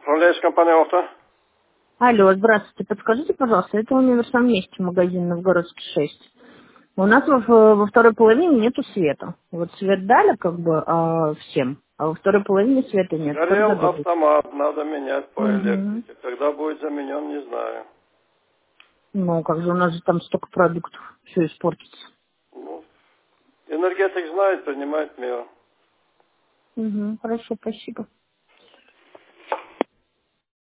Управляешь компанией «Авто»? Алло, здравствуйте. Подскажите, пожалуйста, это универсам месте, магазин Новгородский 6. У нас во второй половине нету света. Вот свет дали всем, а во второй половине света нет. Как Горел зададут? автомат, надо менять по Угу. электрике. Когда будет заменен, не знаю. Ну, как же у нас же там столько продуктов, все испортится. Ну, энергетик знает, принимает меры. Угу, хорошо, спасибо.